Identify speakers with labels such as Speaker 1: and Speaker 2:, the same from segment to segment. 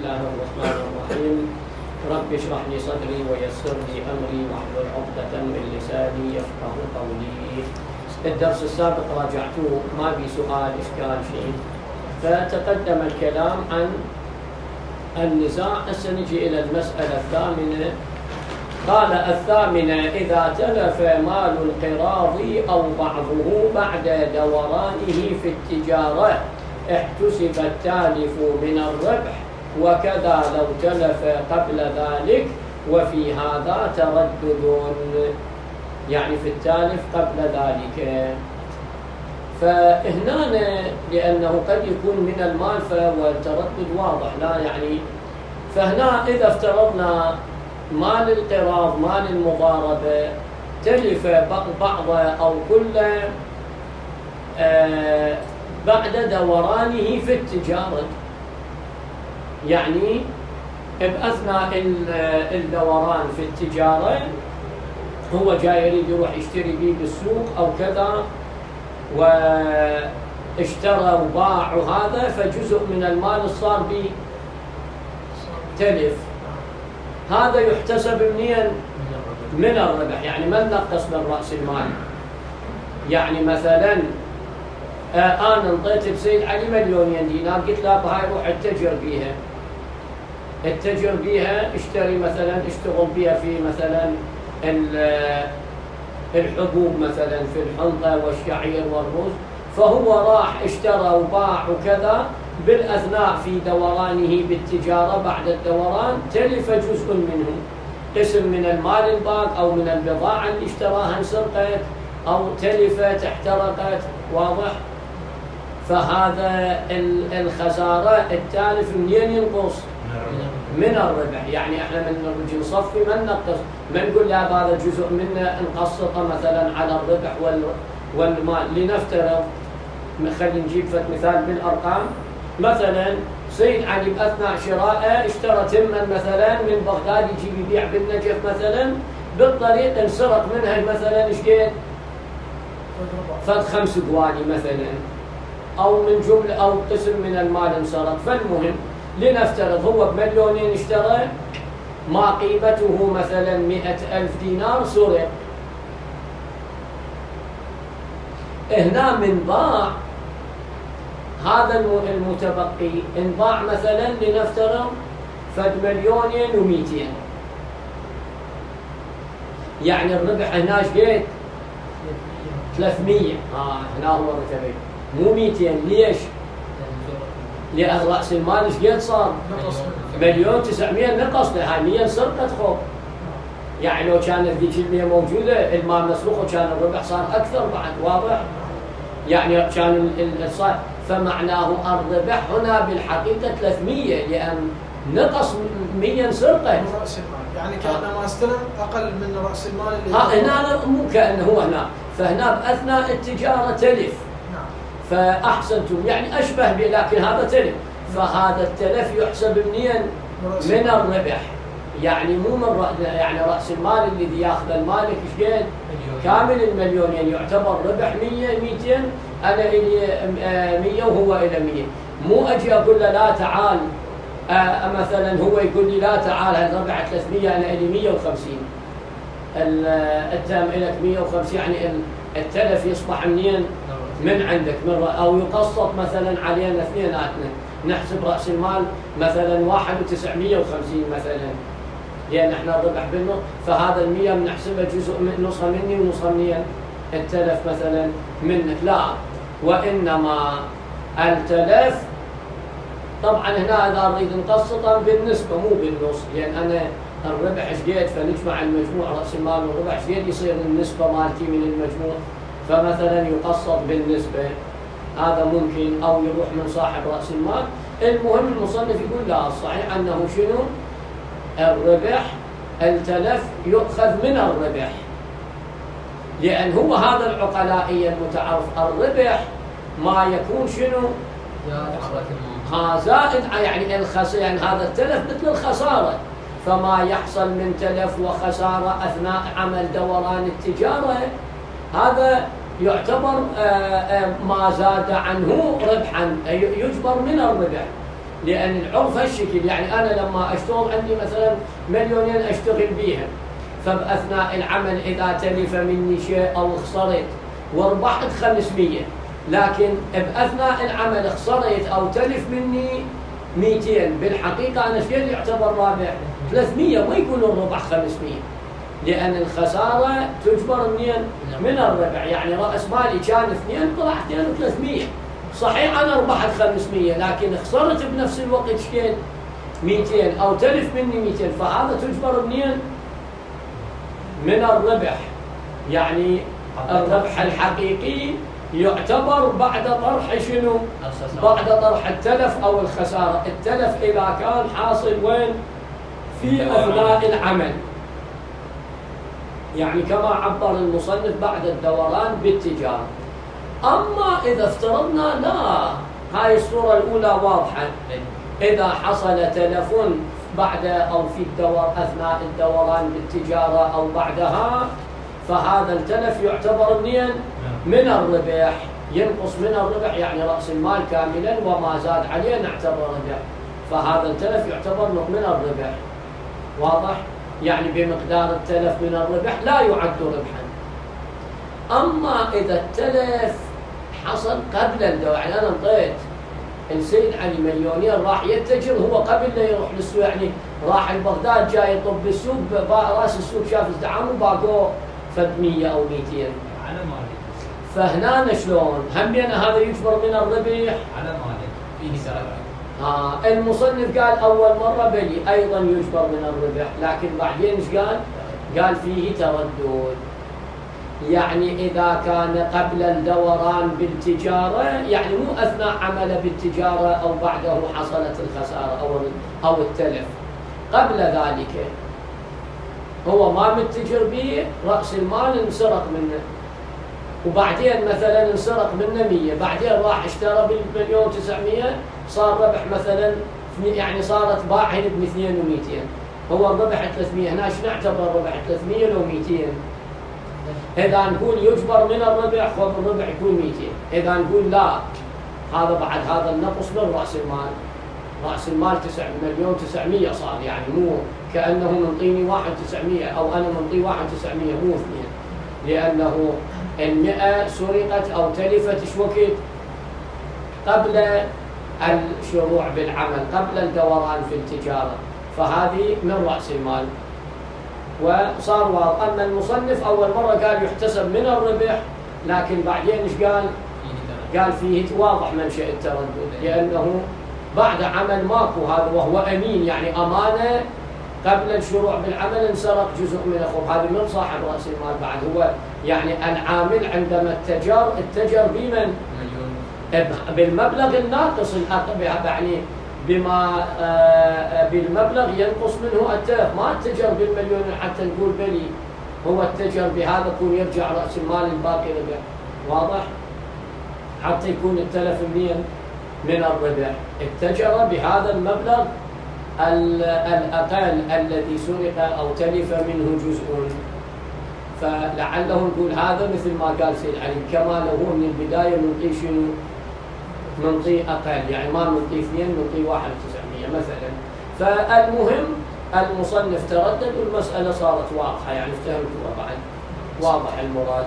Speaker 1: الله الرحمن الرحيم. رب اشرح لي صدري ويسر لي أمري واحلل عقدة من لساني يفقه قولي. الدرس السابق راجعته ما بي سؤال إشكال شيء، فتقدم الكلام عن النزاع. هسه نجي إلى المسألة الثامنة. قال الثامنة: إذا تلف مال القراض أو بعضه بعد دورانه في التجارة احتسب التالف من الربح، وكذا لو تلف قبل ذلك، وفي هذا تردد، يعني في التالف قبل ذلك. فهنا لأنه قد يكون من المال فالتردد واضح، لا يعني. فهنا إذا افترضنا مال القراض مال المضاربة تلف بعض أو كل بعد دورانه في التجارة، يعني بأثناء الدوران في التجارة هو جاي يريد يروح يشتري بيه بالسوق أو كذا، واشترى وباع وهذا، فجزء من المال صار به تلف. هذا يحتسب منين؟ من الربح، يعني ما نقص من رأس المال. يعني مثلا أنا انطيت بسيد علي 1,000,000 دينار، قلت له هاي روح اتجر بيها، اتجر بيها، اشتري مثلا، اشتغل بيها في مثلا الحبوب مثلا، في الحنطة والشعير والرز. فهو راح اشترى وباع وكذا، بالأثناء في دورانه بالتجارة بعد الدوران تلف جزء منه، قسم من المال الباق أو من البضاعة اللي اشتراها انسرقت أو تلفت احترقت، واضح؟ فهذا الخسارة التالف منين ينقص؟ من الربح. يعني احنا من نجي نصفي ما ننقص، ما نقول لا هذا جزء منه نقسطه مثلا على الربح والمال. لنفترض، خلينا نجيب مثال بالأرقام. مثلا سيد علي بأثناء شرائه اشترى تما مثلا من بغداد يجي يبيع بالنجف مثلا، بالطريق انسرق منها مثلا ايش قد؟ فد 5 قواني مثلا، او من جمله او قسم من المال انسرق. فالمهم لنفترض هو ب1,000,000 اشترى، ما قيمته مثلا 100,000 دينار، سرق. هنا من باع هذا المتبقي، انباع مثلا لنفترض فد 1,200,000، يعني الربح هنا ايش قد؟ 300. هنا هو رتبه مو 200. ليش؟ لأن رأس المال ايش قد صار؟ 1,900,000 نقص له، هاي 100 سرقت خب. يعني لو كانت ذيك ال100 موجوده، المال مسروق وكان الربح صار اكثر بعد، واضح؟ يعني كان صار، فمعناه الربح هنا بالحقيقه 300، لأن نقص 100 سرقت
Speaker 2: من رأس المال، يعني كأنما استلم أقل من رأس المال اللي
Speaker 1: هنا مو كأنه هو هنا. فهنا بأثناء التجارة تلف. فأحسنتم، يعني أشبه به، لكن هذا تلف. فهذا التلف يحسب منين؟ من الربح. يعني مو من يعني رأس المال الذي ياخذ المالك ايش قد؟ كامل ال1,000,000، يعني يعتبر ربح 100 200، أنا إلي 100 وهو إلى 100. مو أجي أقول له لا تعال، مثلا هو يقول لي لا تعال هذا ربح 300، أنا إلي 150، التام إلك 150، يعني التلف يصبح منين؟ من عندك، أو يقسط مثلا علينا اثنيناتنا، نحسب رأس المال مثلا 1,950 مثلا، لأن احنا الربح بالنص. فهذا 100 بنحسبه جزء من نصها مني ونصها منين؟ التلف مثلا منك. لا، وإنما التلف طبعا هنا إذا أريد نقسطه بالنسبة مو بالنص، لأن أنا الربح ايش قد، فنجمع المجموع رأس المال والربح ايش قد يصير النسبة مالتي من المجموع، فمثلا يقسط بالنسبة. هذا ممكن، أو يروح من صاحب رأس المال. المهم المصنف يقول لا، الصحيح أنه شنو؟ الربح التلف يؤخذ من الربح، لأن هو هذا العقلائية المتعارف. الربح ما يكون شنو؟ زائد، يعني الخسارة، يعني هذا التلف مثل الخسارة. فما يحصل من تلف وخسارة أثناء عمل دوران التجارة، هذا يعتبر ما زاد عنه ربحا، يجبر من الربح. لأن العرف هالشكل. يعني أنا لما أشتغل عندي مثلا 2,000,000 أشتغل بيها، فبأثناء العمل إذا تلف مني شيء أو خسرت وربحت 500، لكن بأثناء العمل خسرت أو تلف مني 200، بالحقيقة أنا شو يعتبر رابح؟ 300، ما يكون الربح 500، لأن الخسارة تجبر من الربح. يعني رأس مالي كان 2 طلع 2,300، صحيح أنا ربحت 500 لكن خسرت بنفس الوقت شكل 200 أو تلف مني 200، فهذا تجبر من الربح. يعني الربح الحقيقي يعتبر بعد طرح شنو؟ بعد طرح التلف أو الخسارة. التلف إذا كان حاصل وين؟ في أثناء العمل، يعني كما عبر المصنف بعد الدوران بالتجارة. أما إذا افترضنا لا، هاي الصورة الأولى واضحة، إذا حصل تلف بعد أو في أثناء الدوران بالتجارة أو بعدها، فهذا التلف يعتبر من الربح، ينقص من الربح، يعني رأس المال كاملا وما زاد عليه نعتبر ربح، فهذا التلف يعتبر من الربح. واضح؟ يعني بمقدار التلف من الربح لا يعد ربحا. أما إذا التلف حصل قبل الدوران، يعني أنا انطيت السيد علي مليونير راح يتجر، هو قبل لا يروح للسوق، يعني راح البغداد جاي يطب بالسوق، راس السوق شاف ازدحام وباقوه فد 100 أو 200
Speaker 3: على مالك.
Speaker 1: فهنا شلون؟ هم هذا يجبر من الربح
Speaker 3: على مالك فيه تردد.
Speaker 1: المصنف قال أول مرة بلي أيضا يجبر من الربح، لكن بعدين ايش قال؟ قال فيه تردد. يعني إذا كان قبل الدوران بالتجارة، يعني مو أثناء عمله بالتجارة أو بعده حصلت الخسارة أو التلف، قبل ذلك هو ما متجر به، رأس المال انسرق منه، وبعدين مثلا انسرق منه 100، بعدين راح اشترى ب1,900,000 صار ربح مثلا، يعني صارت باعهن ب200 و200، هو الربح 300. هنا شو نعتبر ربح 300 لو 200؟ إذا نقول يجبر من الربح والربح يكون 200، إذا نقول لا، هذا بعد هذا النقص من رأس المال. رأس المال 9,900,000 صار، يعني مو كأنه منطيني 1,900 أو أنا منطي 1,900 مو 2، لأنه 100 سرقت أو تلفت شو وقت؟ قبل الشروع بالعمل، قبل الدوران في التجارة، فهذه من رأس المال وصار واضح. أما المصنف أول مرة قال يحتسب من الربح، لكن بعدين ايش قال؟ قال فيه واضح منشأ التردد، لأنه بعد عمل ماكو هذا وهو أمين، يعني أمانة قبل الشروع بالعمل انسرق جزء من أخوه، هذا من صاحب رأس المال بعد، هو يعني العامل عندما اتجر بمن؟ بالمبلغ الناقص يعني بما بالمبلغ ينقص منه التلف، ما اتجر بالمليون حتى نقول بلي، هو اتجر بهذا يكون يرجع رأس المال الباقي ربح. واضح؟ حتى يكون التلف من الربح، اتجر بهذا المبلغ الأقل الذي سرق أو تلف منه جزء، فلعله نقول هذا مثل ما قال سيد علي، كما لو هو من البداية نعطي شنو؟ نعطي أقل، يعني ما نعطي 2، نعطي 1,900 مثلا. فالمهم المصنف تردد والمسألة صارت واضحة، يعني افتهمتوا بعد، واضح المراد.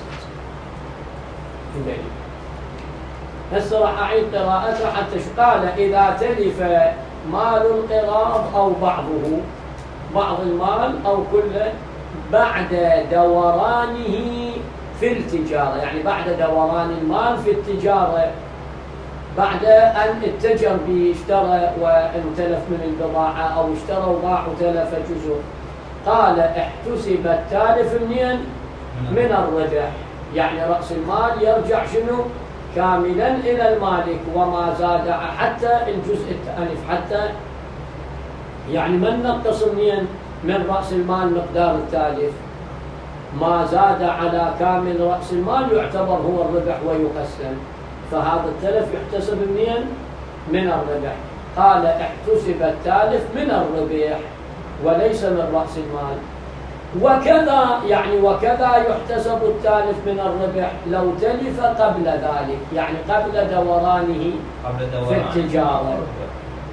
Speaker 1: هسه راح أعيد قراءته حتى قال إذا تلف مال القراض أو بعضه، بعض المال أو كله، بعد دورانه في التجارة، يعني بعد دوران المال في التجارة، بعد أن اتجر به، اشترى وانتلف من البضاعة أو اشترى وباع وتلف جزء، قال احتسب التالف من الربح، يعني رأس المال يرجع شنو؟ كاملا إلى المالك، وما زاد حتى الجزء التالف، حتى يعني من نقص من رأس المال مقدار التالف، ما زاد على كامل رأس المال يعتبر هو الربح ويقسم، فهذا التلف يحتسب من الربح. قال احتسب التالف من الربح وليس من رأس المال. وكذا يعني وكذا يحتسب التالف من الربح لو تلف قبل ذلك، يعني قبل دورانه في التجارة،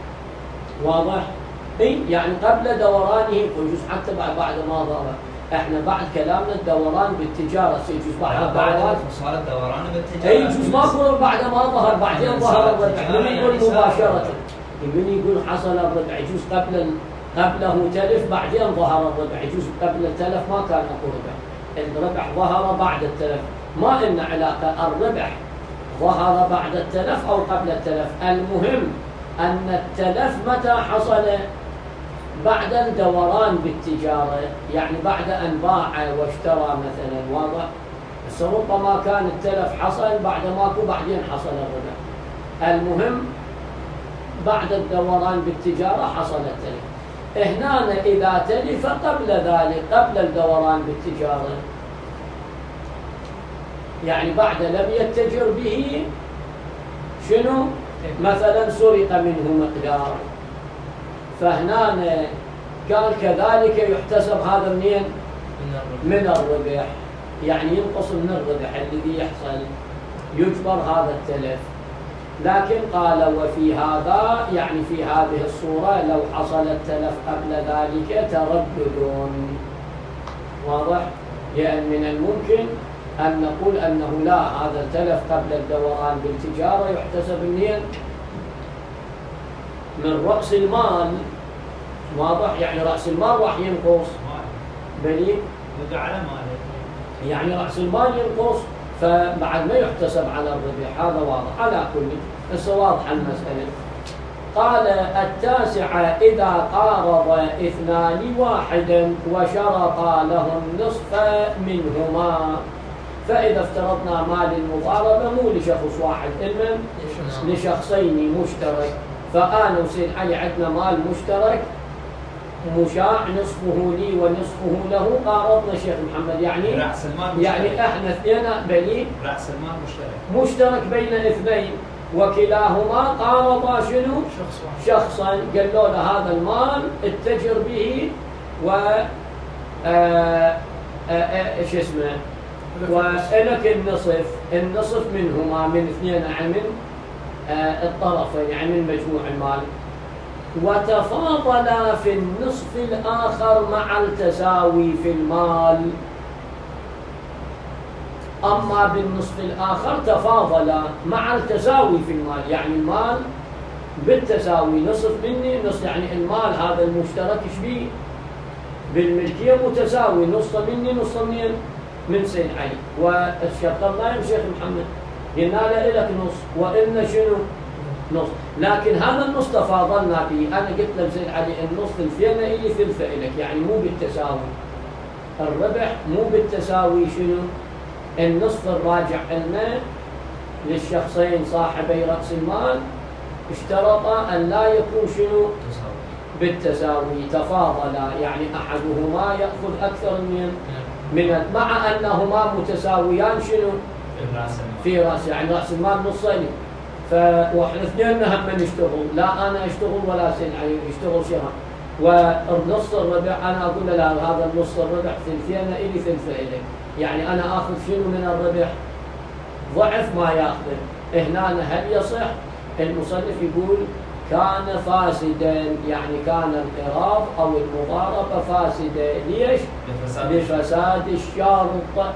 Speaker 1: واضح؟ اي يعني قبل دورانه يجوز حتى بعد ما ضرب. احنا بعد كلامنا الدوران بالتجاره يجوز بعد الدوران
Speaker 3: صار الدوران بالتجاره.
Speaker 1: اي يجوز ما يقول بعد ما ظهر بعدين ظهر الربح. من يقول مباشره؟ من يقول حصل الربح يجوز قبله تلف بعدين ظهر الربح. يجوز قبل التلف ما كان اكو ربح. الربح ظهر بعد التلف. ما لنا علاقه الربح ظهر بعد التلف او قبل التلف. المهم ان التلف متى حصل؟ بعد الدوران بالتجارة، يعني بعد أن باع واشترى مثلا. واضح؟ بس ربما كان التلف حصل بعد ماكو بعدين حصل الربح. المهم بعد الدوران بالتجارة حصل التلف. هنا إذا تلف قبل ذلك قبل الدوران بالتجارة، يعني بعد لم يتجر به، شنو؟ مثلا سرق منه مقدار، فهنا قال كذلك يحتسب هذا منين؟ من الربح. يعني ينقص من الربح الذي يحصل، يجبر هذا التلف. لكن قال وفي هذا، يعني في هذه الصورة لو حصل التلف قبل ذلك تردد. واضح؟ لأن من الممكن أن نقول أنه لا، هذا التلف قبل الدوران بالتجارة يحتسب منين؟ من رأس المال. واضح؟ يعني رأس المال راح ينقص. بلي
Speaker 3: على ماله،
Speaker 1: يعني رأس المال ينقص، فبعد ما يحتسب على الربح. هذا واضح. على كل هسه واضحة المسألة. قال التاسعة إذا قارض اثنان واحدا وشرطا له النصف منهما. فإذا افترضنا مال المضاربة مو لشخص واحد، إنما لشخصين مشترك. فأنا وسيد علي عندنا مال مشترك مشاع، نصفه لي ونصفه له. قارضنا شيخ محمد، يعني
Speaker 3: رأس المال
Speaker 1: يعني احنا اثنين بلي
Speaker 3: رأس المال
Speaker 1: مشترك بين اثنين، وكلاهما قارضا شنو؟ شخصا. قالوا له هذا المال اتجر به و ايش اسمه، ولك النصف منهما، من اثنين، يعني من الطرفين، يعني من مجموع المال. وتفاضلا في النصف الآخر مع التساوي في المال. أما بالنصف الآخر تفاضلا مع التساوي في المال، يعني المال بالتساوي، نصف مني نصف، يعني المال هذا المشترك شبيه بالملكية متساوي، نص مني نص من سيد علي. والشرط الله يا شيخ محمد قلنا له لك نص وإن شنو نص، لكن هذا النص تفاضلنا به. أنا قلت له زين علي النص ثلثين إلي ثلثة إلك، يعني مو بالتساوي. الربح مو بالتساوي. شنو؟ النصف الراجع لنا للشخصين صاحبي رأس المال اشترطا أن لا يكون شنو؟ بالتساوي. تفاضلا، يعني أحدهما يأخذ أكثر من مع أنهما متساويان شنو؟ في رأس، يعني رأس المال نصين. واحنا اثنين هم نشتغل، لا انا اشتغل ولا سين علي يشتغل شهر، والنص الربح انا اقول له لا، هذا النص الربح ثلثين الي ثلثه الك، يعني انا اخذ شنو من الربح؟ ضعف ما ياخذه. هنا هل يصح؟ المصنف يقول كان فاسدا، يعني كان القراض او المضاربه فاسده. ليش؟ لفساد الشارط.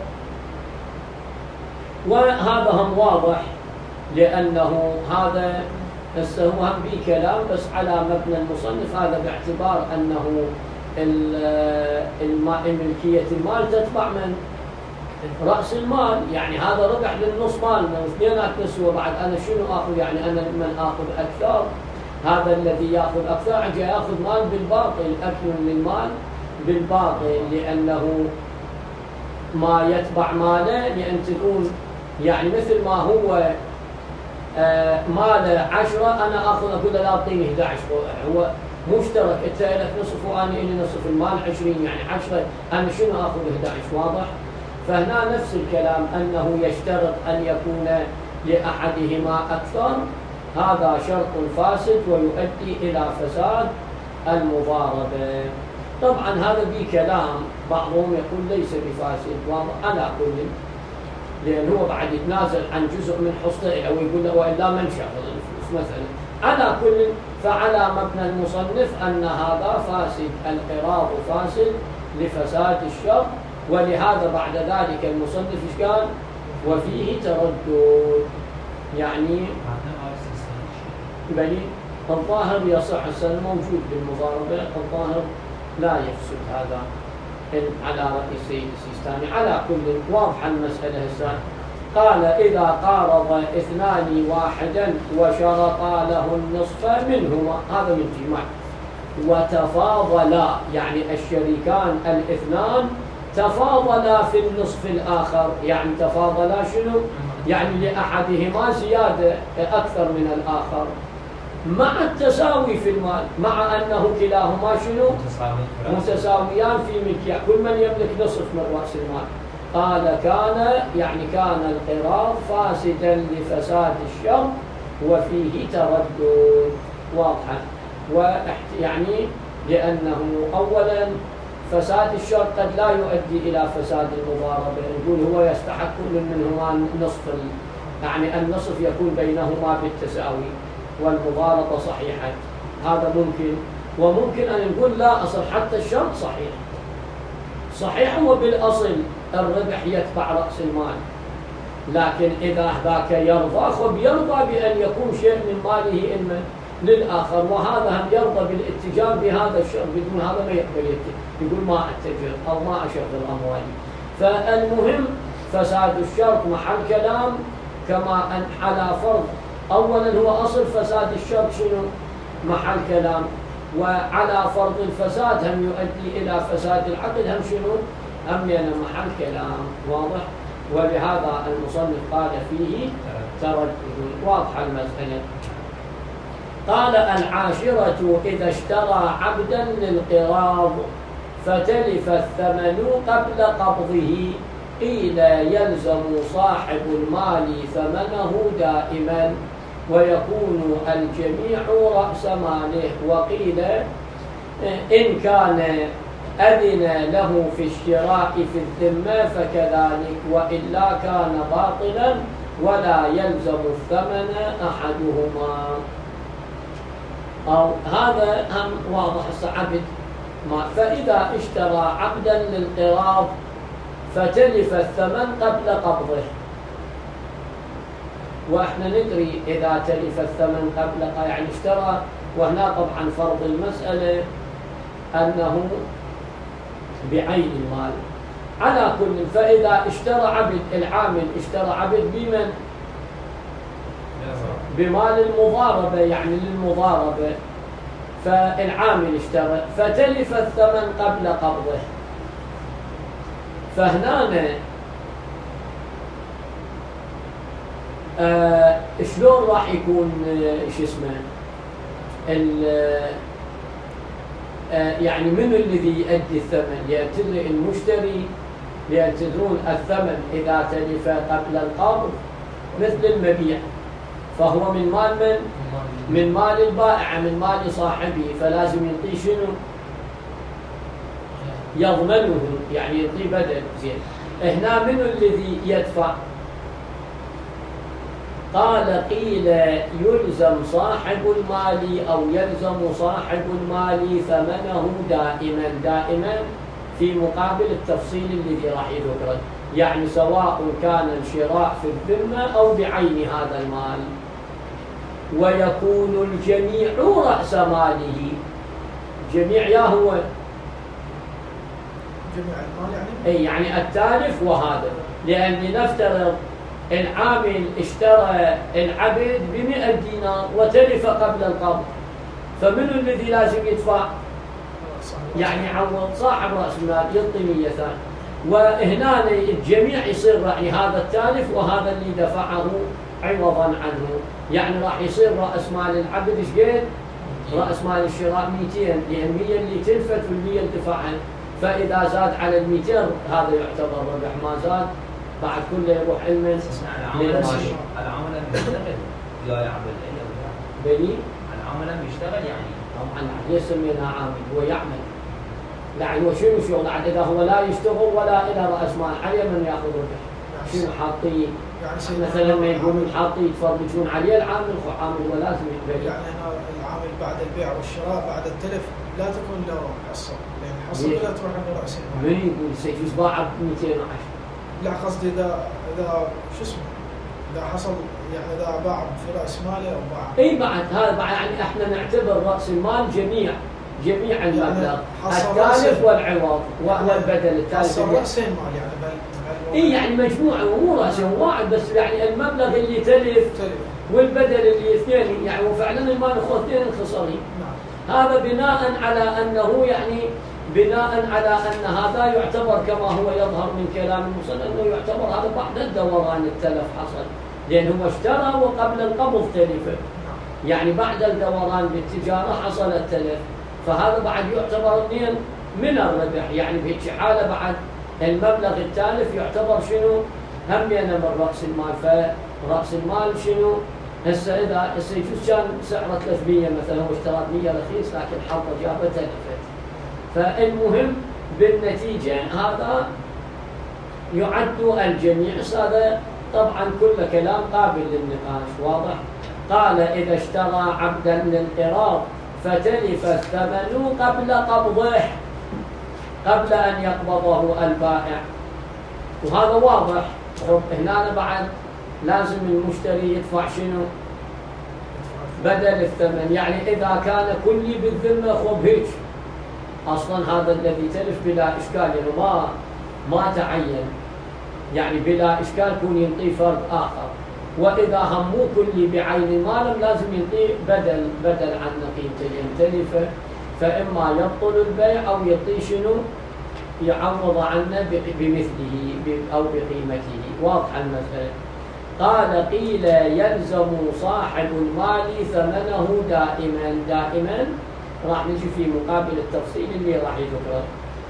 Speaker 1: وهذا هم واضح، لأنه هذا هو هم به كلام بس على مبنى المصنف. هذا باعتبار أنه ملكية المال تتبع من رأس المال، يعني هذا ربح للنص مالنا واثنينات نسوة. بعد أنا شنو آخذ؟ يعني أنا من آخذ أكثر، هذا الذي يأخذ أكثر أجي يأخذ مال بالباطل، أكل للمال بالباطل، لأنه ما يتبع ماله. لأن تكون يعني مثل ما هو مال 10 أنا آخذ أقول له لا أعطيني 11، هو مشترك، أنت لك نصف وأنا إلي نصف، المال 20 يعني 10، أنا شنو آخذ 11؟ واضح؟ فهنا نفس الكلام، أنه يشترط أن يكون لأحدهما أكثر. هذا شرط فاسد ويؤدي إلى فساد المضاربة. طبعا هذا به كلام، بعضهم يقول ليس بفاسد، واضح؟ على كل، لأن هو بعد يتنازل عن جزء من حصته أو يقول له وإلا من شغل الفلوس مثلا. على كل فعلى مبنى المصنف أن هذا فاسد، القراض فاسد لفساد الشرط، ولهذا بعد ذلك المصنف إيش قال؟ وفيه تردد، يعني بني الظاهر يصح السلم موجود بالمضاربة، الظاهر لا يفسد هذا على رأي السيد السيستاني. على كل واضحة المسألة الثانية. قال إذا قارض اثنان واحدا وشرطا له النصف منهما، هذا من جماع، وتفاضلا يعني الشريكان الاثنان تفاضلا في النصف الآخر، يعني تفاضلا شنو؟ يعني لأحدهما زيادة أكثر من الآخر مع التساوي في المال، مع أنه كلاهما شنو؟ متساويان في ملكية، كل من يملك نصف من رأس المال. قال كان القراض فاسدا لفساد الشرط وفيه تردد، واضحا. يعني لأنه أولا فساد الشرط قد لا يؤدي إلى فساد المضاربة، نقول هو يستحق كل منهما نصف، يعني النصف يكون بينهما بالتساوي والمضاربة صحيحة، هذا ممكن. وممكن أن نقول لا، أصل حتى الشرط صحيح هو بالأصل الربح يتبع رأس المال، لكن إذا ذاك يرضى فبيرضى بأن يكون شيء من ماله إما للآخر، وهذا هم يرضى بالاتجار بهذا الشرط، بدون هذا ما يقبل يقول ما أتجر أو ما أشغل أموالي. فالمهم فساد الشرط محل كلام، كما أن على فرض أولا هو أصل فساد الشرط شنو؟ محل كلام، وعلى فرض الفساد هم يؤدي إلى فساد العقد هم شنو؟ هم محل كلام، واضح؟ ولهذا المصنف قال فيه تردد، واضحة المسألة. قال العاشرة إذا اشترى عبدا للقراض فتلف الثمن قبل قبضه قيل يلزم صاحب المال ثمنه دائما ويكون الجميع رأس ماله، وقيل إن كان أذن له في الشراء في الذمة فكذلك، وإلا كان باطلا ولا يلزم الثمن أحدهما. أو هذا هم واضح عبد ما. فإذا اشترى عبدا للقراض فتلف الثمن قبل قبضه، وإحنا ندري إذا تلف الثمن قبل يعني اشترى، وهنا طبعا فرض المسألة أنه بعين المال. على كل، فإذا اشترى عبد، العامل اشترى عبد بمن؟ بمال المضاربة، يعني للمضاربة، فالعامل اشترى فتلف الثمن قبل قبضه، فهنا شلون راح يكون شو اسمه يعني من الذي يؤدي الثمن؟ لأن تدري المشتري، لأن تدرون الثمن إذا تلف قبل القبض مثل المبيع، فهو من مال من؟ من مال البائع، من مال صاحبه، فلازم يعطيه شنو؟ يضمنه، يعني يعطيه بدل. زين، هنا من الذي يدفع؟ قال قيل يلزم صاحب المال أو يلزم صاحب المال ثمنه دائما في مقابل التفصيل الذي راح يذكره، يعني سواء كان الشراء في الذمة أو بعين هذا المال، ويكون الجميع رأس ماله. جميع يا هو
Speaker 2: جميع المال يعني؟
Speaker 1: يعني التالف وهذا، لأن لنفترض العامل اشترى العبد ب100 دينار وتلف قبل القبض، فمن الذي لازم يدفع؟ يعني عوض صاحب رأس المال يعطي 100 ثانية، وهنا الجميع يصير رأي هذا التالف وهذا اللي دفعه عوضا عنه، يعني راح يصير رأس مال العبد ايش قد؟ رأس مال الشراء 200، لأن 100 اللي تلفت وال100 اللي دفعها، فإذا زاد على 200 هذا يعتبر ربح، ما زاد بعد كله يروح علما.
Speaker 3: العامل بيشتغل لا يعمل
Speaker 1: بلي
Speaker 3: العامل بيشتغل يعني
Speaker 1: طبعا ليس سمينا عامل، هو يعمل. يعني هو شنو شغل؟ إذا هو لا يشتغل ولا إلى رأس مال، عليه من يأخذ ربح. شنو حاطين؟ يعني مثلا ما يقولون حاطين يتفرجون عليه العامل، هو عامل ولازم يقبل.
Speaker 2: يعني العامل بعد البيع والشراء بعد التلف لا تكون له حصة، لأن حصته لا تروح لرأس المال.
Speaker 1: من يقول سيجوز باع ب 210؟
Speaker 2: لا قصدي إذا شو اسمه، إذا حصل يعني إذا باع في رأس ماله أو باع.
Speaker 1: اي بعد هذا بعد يعني احنا نعتبر رأس المال جميع المبلغ، التالف والعوض والبدل التالف.
Speaker 2: حصل رأس المال يعني
Speaker 1: اي يعني مجموعة مو رأس واحد بس، يعني المبلغ اللي تلف والبدل اللي اثنين، يعني وفعلا المال اخوه اثنين انخسارين. هذا بناء على انه يعني بناء على ان هذا يعتبر كما هو يظهر من كلام المصنف انه يعتبر هذا بعد الدوران التلف حصل، لانه اشترى وقبل القبض تلف، يعني بعد الدوران بالتجاره حصل التلف، فهذا بعد يعتبر اثنين من الربح. يعني بهيك حاله بعد المبلغ التالف يعتبر شنو؟ همينه من راس المال. فراس المال شنو؟ هسه اذا يجوز كان سعره 300 مثلا واشترى 100 رخيص، لكن حظه جابه تلفت. فالمهم بالنتيجه هذا يعد الجميع. هذا طبعا كل كلام قابل للنقاش واضح. قال اذا اشترى عبدا للقراض فتلف الثمن قبل قبضه، قبل ان يقبضه البائع، وهذا واضح. هنا بعد لازم المشتري يدفع شنو؟ بدل الثمن. يعني إذا كان كلي بالذمة خب هيك أصلا هذا الذي تلف بلا إشكال، يعني ما تعين، يعني بلا إشكال يكون ينطيه فرد آخر. وإذا همو كلي بعين المال لازم ينطيه بدل عن قيمته تلف، فإما يبطل البيع أو يعطيه شنو؟ يعوض عنه بمثله أو بقيمته. واضح المسألة. قال قيل يلزم صاحب المال ثمنه دائما راح نجي في مقابل التفصيل اللي راح يذكره.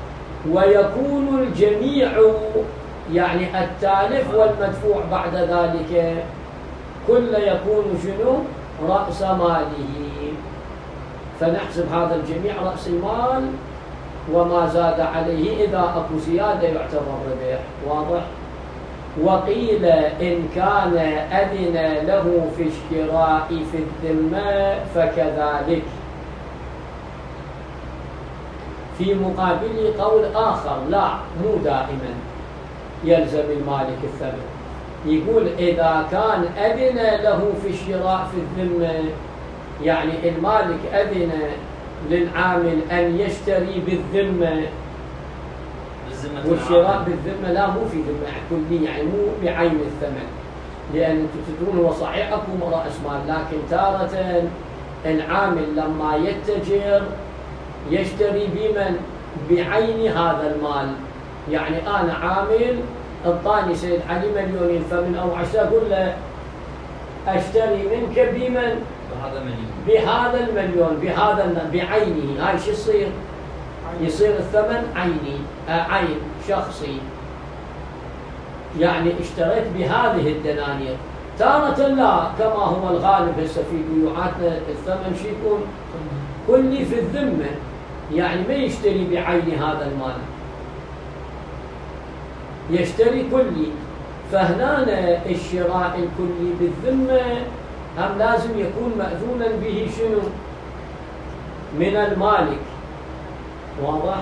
Speaker 1: ويكون الجميع يعني التالف والمدفوع بعد ذلك كل يكون شنو؟ رأس ماله. فنحسب هذا الجميع رأس المال، وما زاد عليه إذا أكو زيادة يعتبر ربح. واضح. وقيل إن كان أذن له في اشتراء في الذمة فكذلك. في مقابل قول آخر لا مو دائما يلزم المالك الثمن، يقول إذا كان أذن له في الشراء في الذمة، يعني المالك أذن للعامل أن يشتري بالذمة، والشراء بالذمة لا مو في ذمة كلية، يعني مو بعين الثمن، لأن أنتم تدرون هو صحيح أكو رأس مال، لكن تارة العامل لما يتجر يشتري بمن؟ بعين هذا المال. يعني أنا عامل انطاني سيد علي مليونين، فمن أو عشرة أقول له أشتري منك بمن؟ بهذا المليون، بعينه. هاي شو يصير؟ يصير الثمن عيني، عين شخصي، يعني اشتريت بهذه الدنانير. تارة لا كما هو الغالب هسه في بيوعاتنا الثمن شي يكون كلي في الذمة، يعني ما يشتري بعين هذا المال، يشتري كلي. فهنا الشراء الكلي بالذمة هم لازم يكون مأذونا به شنو؟ من المالك. واضح؟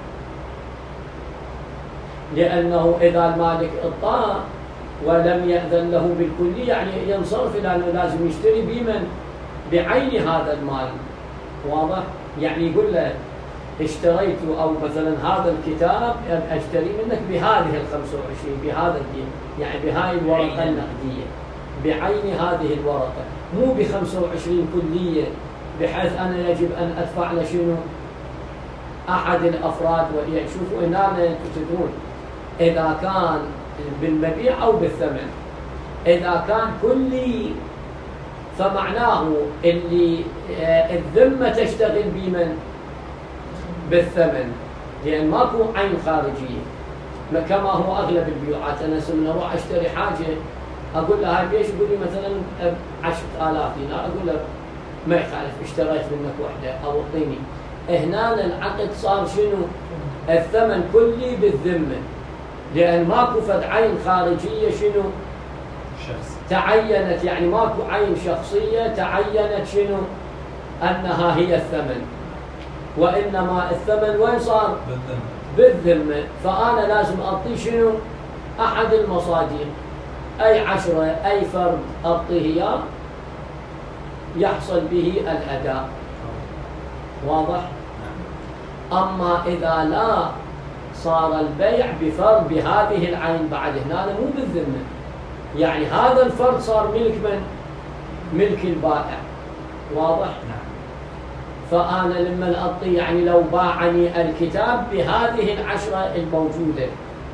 Speaker 1: لأنه إذا المالك اطاع ولم يأذن له بالكلي يعني ينصرف، لأنه لازم يشتري بمن؟ بعين هذا المال. واضح؟ يعني يقول له اشتريت أو مثلا هذا الكتاب أشتري منك بهذه 25 بهذا الدين، يعني بهاي الورقة النقدية، بعين هذه الورقة، مو ب25 كلية بحيث أنا يجب أن أدفع له شنو؟ أحد الأفراد. يعني شوفوا هنا تدرون إذا كان بالمبيع أو بالثمن، إذا كان كلي فمعناه اللي الذمة تشتغل بمن؟ بالثمن، لأن ماكو عين خارجية كما هو أغلب البيوعات. أنا من أروح أشتري حاجة أقول له هاي بيش، يقول لي مثلا 10,000 دينار، أقول له ما يخالف اشتريت منك وحدة أو اعطيني. هنا العقد صار شنو؟ الثمن كلي بالذمة، لأن ماكو فد عين خارجية شنو؟ شخص تعينت، يعني ماكو عين شخصية تعينت شنو؟ أنها هي الثمن، وإنما الثمن وين صار؟ بالذمة. فأنا لازم أعطي شنو؟ أحد المصادر، أي 10 أي فرد أعطيه إياه يحصل به الأداء. واضح؟ أما إذا لا صار البيع بفرد بهذه العين بعد هنا مو بالذمة، يعني هذا الفرد صار ملك من؟ ملك البائع. واضح؟ فأنا لما أعطي يعني لو باعني الكتاب بهذه 10 الموجودة،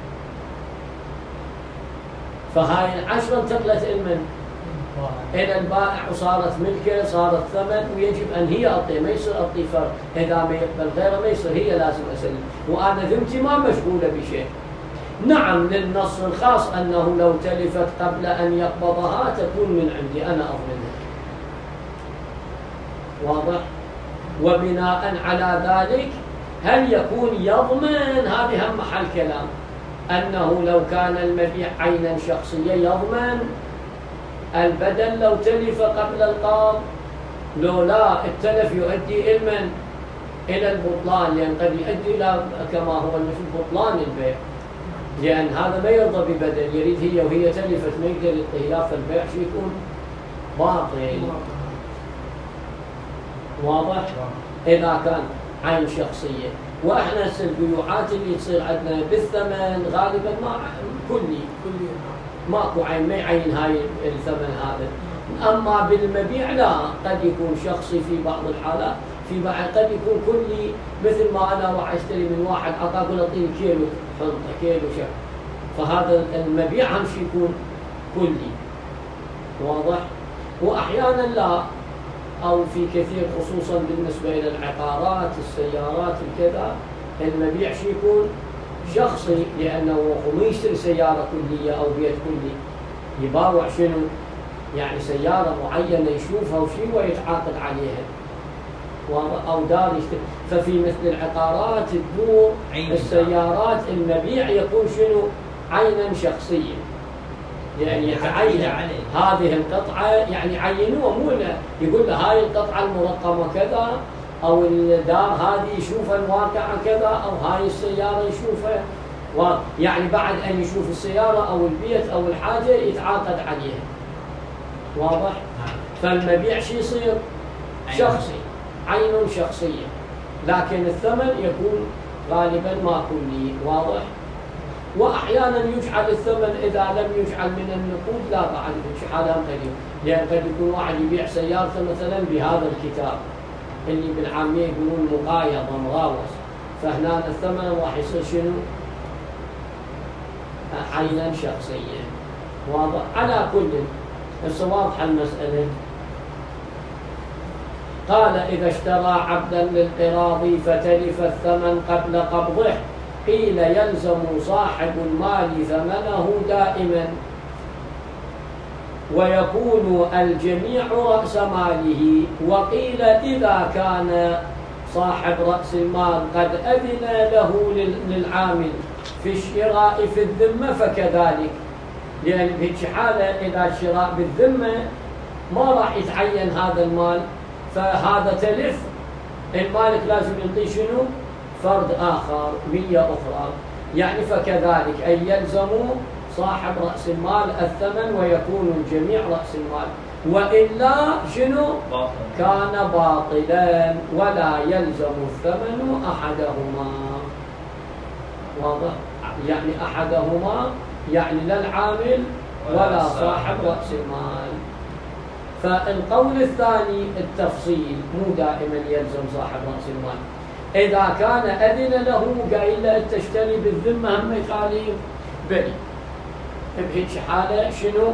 Speaker 1: فهاي 10 انتقلت إلى البائع وصارت ملكه، صارت ثمن، ويجب أن هي أعطيه، ما يصير أعطي فرد. إذا ما يقبل غيره ما يصير، هي لازم أسلم، وأنا ذمتي ما مشغولة بشيء. نعم للنص الخاص أنه لو تلفت قبل أن يقبضها تكون من عندي أنا أضمنها. واضح؟ وبناء على ذلك هل يكون يضمن؟ هذه هم محل كلام، أنه لو كان المبيع عينا شخصية يضمن البدل لو تلف قبل القبض، لو لا التلف يؤدي إلى البطلان، لأن قد يؤدي إلى كما هو المشهور بطلان البيع، لأن هذا ما يرضى ببدل، يريد هي وهي تلفت ما يقدر يعطيها، فالبيع شو يكون؟ باطل. واضح؟ إذا كان عين شخصية. وإحنا البيوعات اللي تصير عندنا بالثمن غالبا ما كلي ماكو عين ما يعين هاي الثمن هذا. أما بالمبيع لا، قد يكون شخصي في بعض الحالات، في بعض قد يكون كلي، مثل ما أنا راح أشتري من واحد أعطاه أقول أعطيني كيلو حنطة كيلو شهر، فهذا المبيع هم شي يكون كلي. واضح؟ وأحيانا لا، أو في كثير خصوصا بالنسبة إلى العقارات السيارات الكذا المبيع شي يكون شخصي، لأنه هو يشتري سيارة كلية أو بيت كلي، يباوع شنو؟ يعني سيارة معينة يشوفها وشي ويتعاقد عليها، أو دار يشتري. ففي مثل العقارات الدور السيارات المبيع يكون شنو؟ عينا شخصيا، يعني يتعين هذه القطعة، يعني عينوها، مو يقول له هاي القطعة المرقمة كذا، أو الدار هذه يشوفها الواقعة كذا، أو هاي السيارة يشوفها، يعني بعد أن يشوف السيارة أو البيت أو الحاجة يتعاقد عليها. واضح؟ فالمبيع شي يصير؟ شخصي، عين شخصية، لكن الثمن يكون غالبا ما كلي. واضح؟ وأحيانا يجعل الثمن إذا لم يجعل من النقود لا بعد في حالة قليل، لأن قد يكون واحد يبيع سيارته مثلا بهذا الكتاب اللي بالعامية يقولون مقايضة مغاوس، فهنا الثمن راح يصير شنو؟ عينا شخصيا. واضح؟ على كل بس واضحة المسألة. قال إذا اشترى عبدا للقراض فتلف الثمن قبل قبضه قيل يلزم صاحب المال ثمنه دائما، ويكون الجميع رأس ماله. وقيل إذا كان صاحب رأس المال قد أذن له للعامل في الشراء في الذمة فكذلك، لأن بهيك حالة إذا الشراء بالذمة ما راح يتعين هذا المال، فهذا تلف المالك لازم يعطيه شنو؟ فرد آخر، مية أخرى، يعني فكذلك أن يلزم صاحب رأس المال الثمن ويكون الجميع رأس المال، وإلا شنو؟ كان باطلا ولا يلزم الثمن أحدهما. واضح؟ يعني أحدهما يعني لا العامل ولا صاحب رأس المال. فالقول الثاني التفصيل، مو دائما يلزم صاحب رأس المال. إذا كان أذن له قايل له تشتري بالذمة هم يخالف بلي، بهيك حالة شنو؟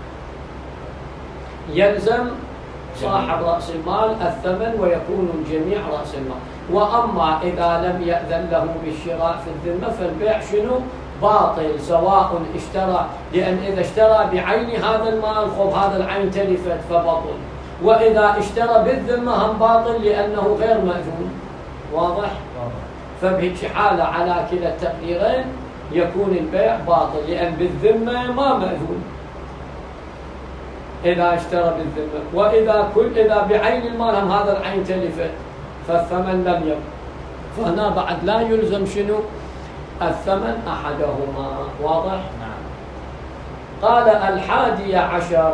Speaker 1: يلزم صاحب رأس المال الثمن ويكون الجميع رأس المال. وأما إذا لم يأذن له بالشراء في الذمة فالبيع شنو؟ باطل، سواء اشترى، لأن إذا اشترى بعين هذا المال خب هذا العين تلفت فبطل، وإذا اشترى بالذمة هم باطل لأنه غير مأذون. واضح؟ فبهيك حالة على كلا التقديرين يكون البيع باطل، لأن بالذمة ما مأذون. إذا اشترى بالذمة. وإذا بعين المال هم هذا العين تلفت فالثمن لم يبق، فهنا بعد لا يلزم شنو؟ الثمن أحدهما. واضح؟
Speaker 3: نعم.
Speaker 1: قال 11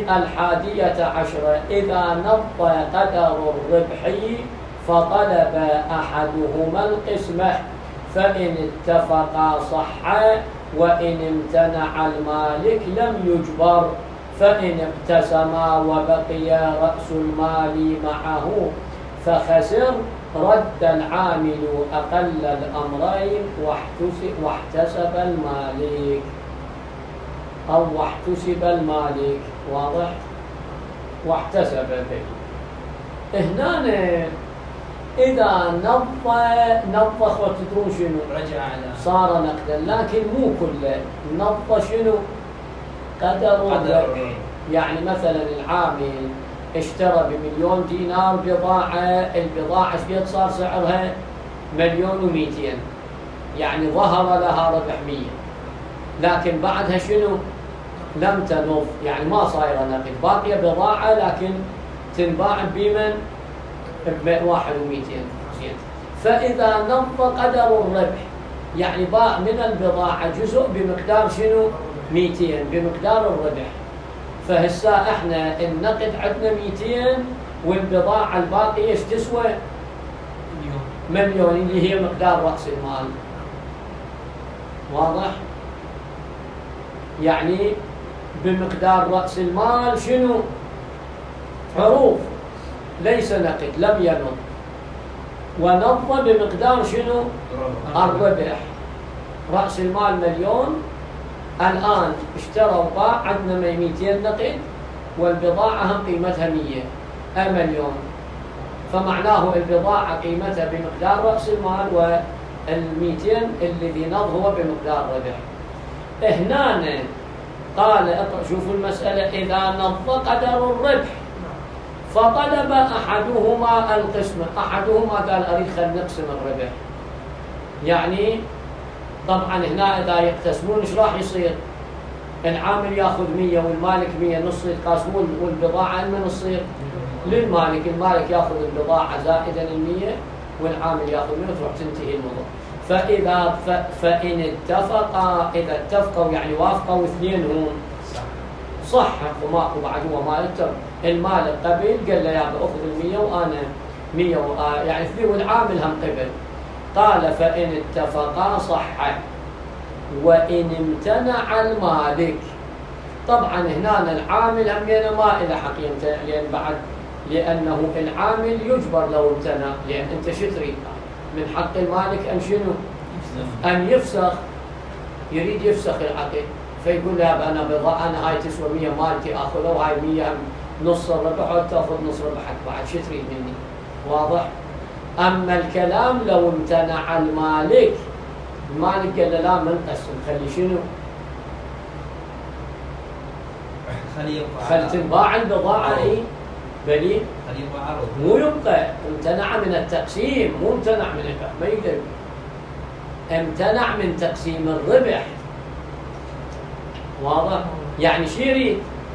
Speaker 1: إذا نض قدر الربح فطلب أحدهما القسمة فإن اتفقا صحا وإن امتنع المالك لم يجبر، فإن اقتسما وبقي رأس المال معه فخسر رد العامل أقل الأمرين واحتسب المالك أو واحتسب المالك. واضح؟ واحتسب به. هنا إذا نظخ وتدرون شنو؟
Speaker 3: رجع على
Speaker 1: صار نقدا، لكن مو كله. نظ شنو؟ قدر. يعني مثلا العامل اشترى ب1,000,000 دينار بضاعة، البضاعة ايش صار سعرها؟ 1,200,000، يعني ظهر لها ربح 100، لكن بعدها شنو؟ لم تنض، يعني ما صايرة نقد، باقية بضاعة لكن تنباع بمن؟ ب1,200,000. فإذا نض قدر الربح يعني باع من البضاعة جزء بمقدار شنو؟ 200 بمقدار الربح. فهسا احنا النقد عندنا 200 والبضاعة الباقية ايش تسوى؟ 1,000,000 اللي هي مقدار رأس المال. واضح؟ يعني بمقدار رأس المال شنو؟ عروض ليس نقد، لم ينض. ونض بمقدار شنو؟ الربح. رأس المال 1,000,000، الآن اشترى وباع عندنا 200 نقد والبضاعة هم قيمتها 100,000. فمعناه البضاعة قيمتها بمقدار رأس المال وال200 الذي نض هو بمقدار ربح. هنا قال شوفوا المسألة، إذا نض قدر الربح فطلب أحدهما القسمة. أحدهما قال أريد خل نقسم الربح. يعني طبعا هنا إذا يقتسمون ايش راح يصير؟ العامل ياخذ 100 والمالك 100، نص يتقاسمون والبضاعة من تصير للمالك. المالك ياخذ البضاعة زائدا 100 والعامل ياخذ 100 وتروح تنتهي الموضوع. فإن اتفقا، إذا اتفقوا يعني وافقوا اثنين هم صح، وماكو بعد هو مالك. المالك قبل قال له يا باخذ 100 وانا 100 يعني اثنين والعامل هم قبل. قال فإن اتفقا صح وإن امتنع المالك. طبعا هنا العامل هم ما إلى حق يمتنع، لأنه العامل يجبر لو امتنع، لأن أنت شو تريد؟ من حق المالك أن شنو؟ أن يفسخ، يريد يفسخ العقد، فيقول له أنا هاي تسوى 100 مالتي أخذها وهاي 100 نص الربح وتأخذ نص ربحك بعد، شو تريد مني؟ واضح؟ أما الكلام لو امتنع المالك، المالك قال له لا ما نقسم، خلي شنو؟ خلي تنباع البضاعة اي بلي مو يبقى. امتنع من التقسيم، مو امتنع من البيع، ما يقدر. امتنع من تقسيم الربح. واضح؟ يعني شو يريد؟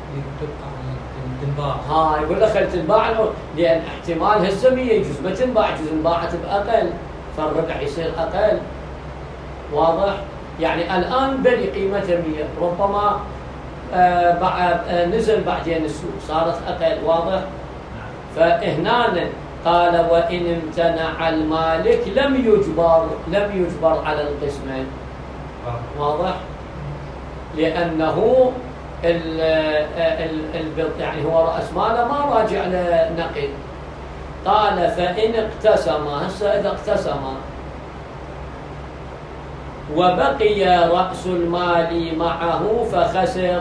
Speaker 1: ها يقول له خل تنباع، لأن احتمال هسه 100 يجوز ما تنباع، يجوز انباعت بأقل فالربح يصير أقل. واضح؟ يعني الآن بلي قيمته 100، ربما نزل بعدين السوق صارت أقل. واضح؟ فهنا قال وإن امتنع المالك لم يجبر على القسمة. واضح؟ لأنه يعني هو رأس ماله ما راجع لنقد. قال فإن اقتسم، هسه إذا اقتسم وبقي رأس المال معه فخسر.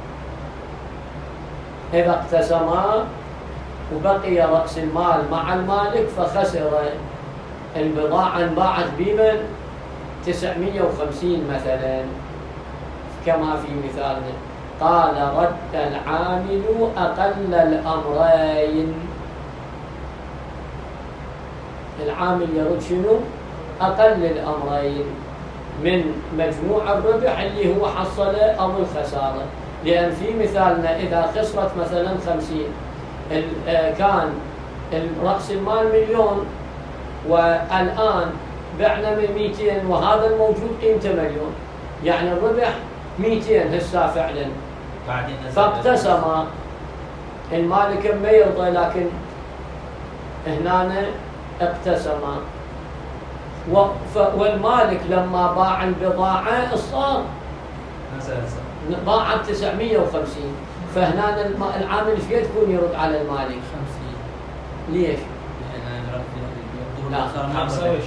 Speaker 1: إذا اقتسم وبقي رأس المال مع المالك فخسر. البضاعة انباعت بمن 950 مثلا كما في مثالنا. قال رد العامل أقل الأمرين. العامل يرد شنو؟ أقل الأمرين من مجموع الربح اللي هو حصله أو الخسارة. لأن في مثالنا إذا خسرت مثلا 50 كان رأس المال 1,000,000 والآن بعنا من 200 وهذا الموجود قيمته 1,000,000 يعني الربح 200 هسه فعلا فاقتسم المالك ما يرضى لكن هنا اقتسم والمالك لما باع البضاعة صار باع 950 فهنا العامل ايش قد يكون يرد على المالك
Speaker 4: 50
Speaker 1: ليش؟
Speaker 4: لا
Speaker 3: 25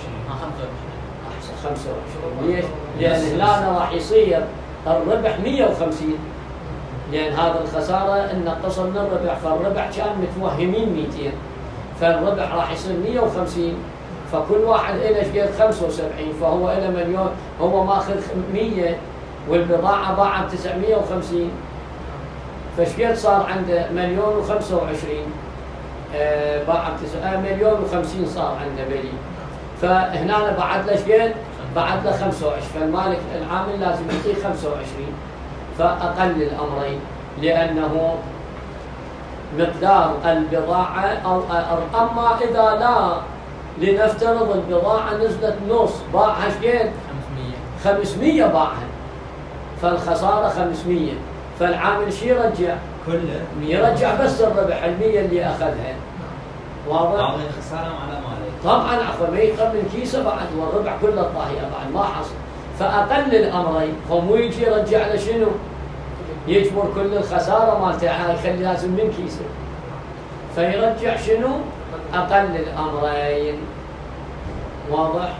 Speaker 1: ليش؟ لأن هنا راح يصير الربح 150 لأن هذا الخسارة إن نقص من الربح فالربح كان متوهمين 200 فالربح راح يصير 150 فكل واحد إله شقد 75 فهو إله 1,000,000 هو ماخذ 100 والبضاعة باعها ب 950 فشقد صار عنده 1,025,000 باع ب 1,050,000 صار عنده بلي فهنا بعد له شقد؟ بعد له 25 فالمالك العامل لازم يعطيه 25 فأقل الأمرين لأنه مقدار البضاعة أو أما إذا لا لنفترض البضاعة نزلت نص باعها شقد؟ 500 باعها فالخسارة 500 فالعامل شي يرجع؟
Speaker 3: كله
Speaker 1: يرجع بس الربح 100 اللي أخذها واضح؟
Speaker 3: بعض الخسارة على مالك
Speaker 1: طبعا عفوا ما يقبل من كيسه بعد والربح كله الطاهية بعد ما حصل فأقل الأمرين هو مو يجي يرجع له شنو؟ يجبر كل الخسارة مالته يخلي لازم من كيسه فيرجع شنو؟ أقل الأمرين واضح؟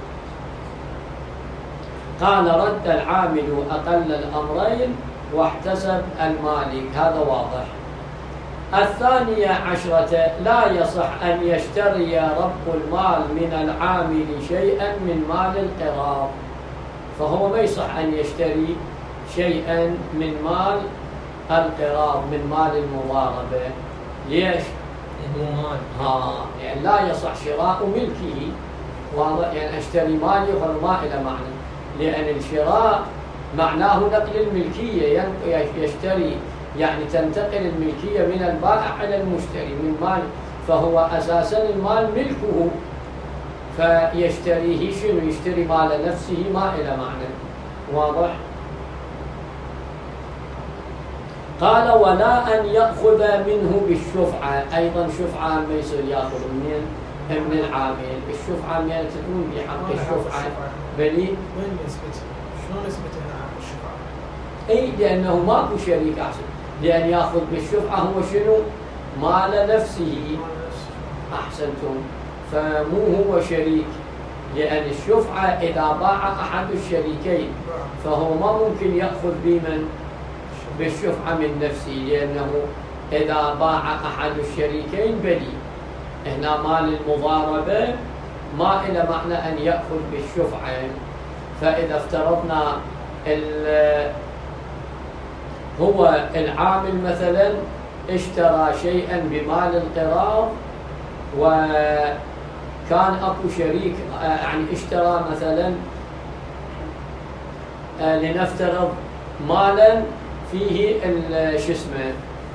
Speaker 1: قال رد العامل أقل الأمرين واحتسب المالك هذا واضح. 12 لا يصح أن يشتري رب المال من العامل شيئا من مال القراض فهو ما يصح أن يشتري شيئا من مال القراض من مال المضاربة ليش؟ يعني لا يصح شراء ملكه واضح يعني أشتري مالي وما إلى معنى لأن الشراء معناه نقل الملكية يشتري يعني تنتقل الملكية من البائع إلى المشتري من مال فهو أساسا المال ملكه فيشتريه شنو يشتري مال نفسه ما إلى معنى واضح. قال ولا أن يأخذ منه بالشفعة أيضا شفعة ما يصير يأخذ من العامل الشفعة ما تكون بحق الشفعة بلي
Speaker 2: وين يثبت؟ شلون يثبت هنا الشفعة؟
Speaker 1: أي لأنه ماكو شريك أحسن لأن يأخذ بالشفعة هو شنو؟ مال نفسه أحسنتم فمو هو شريك لأن الشفعة إذا باع أحد الشريكين فهو ما ممكن يأخذ بمن؟ بالشفعة من نفسه لأنه إذا باع أحد الشريكين بلي هنا مال المضاربة ما إلى معنى أن يأخذ بالشفعة فإذا افترضنا هو العامل مثلا اشترى شيئا بمال القراض وكان أكو شريك يعني اشترى مثلا لنفترض مالا فيه شو اسمه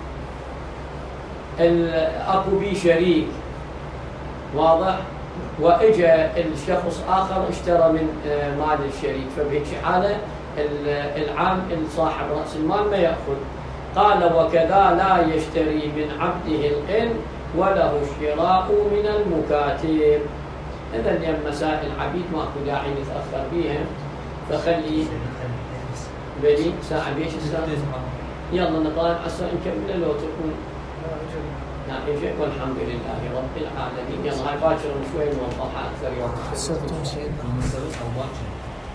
Speaker 1: أكو بي شريك واضح وإجا الشخص آخر اشترى من مال الشريك فبهيك حالة العام صاحب رأس المال ما يأخذ. قال وكذا لا يشتري من عبده القن وله الشراء من المكاتب. إذن اليوم مسائل عبيد ماكو داعي نتأخر بيها فخلي بلي ساعة بيش الساعة يلا نطالع عسى نكمل لو تكون نعم والحمد لله رب العالمين. يلا هاي باكر شوي نوضحها أكثر يوم.